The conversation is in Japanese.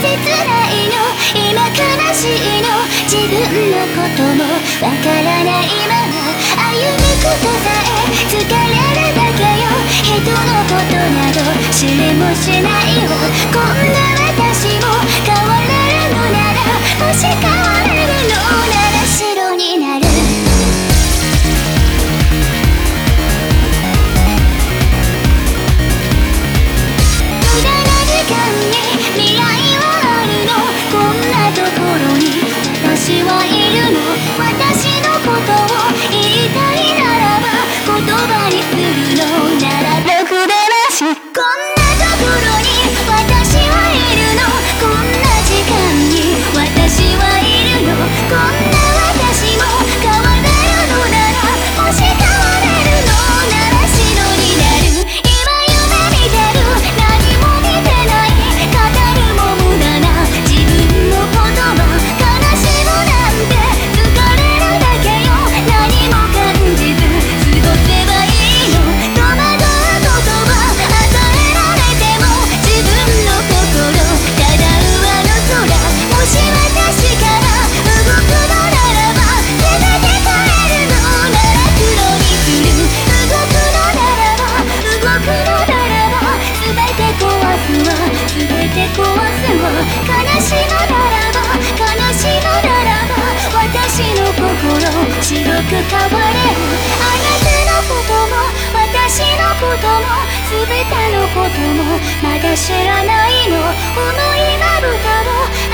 ないの今悲しいの自分のこともわからないまま歩むことさえ疲れるだけよ人のことなど知りもしないよこんな私も変われるのならもし変われるのなら白になる無駄な時間に未来はあるのこんなところに私はいるの私のことを言いたいならば言葉にするのならろくでなしこんなところに私はいるのこんな時間に私はいるのこんな私も変われるのならもし変われるのなら白になる今夢見てる何も見てない語るも無駄な自分の言葉悲しむなんて疲れるだけよ何も感じず過ごせばいいの戸惑う言葉与えられても自分の心ただ上の空もし私から動くのならば全て変えるのなら黒にする動くのならば動くのならば全て壊すわ全て壊すわ悲しむならば悲しむならば私の心白く変われるあなたのことも私のことも全てのこともまだ知らないの思いまぶたを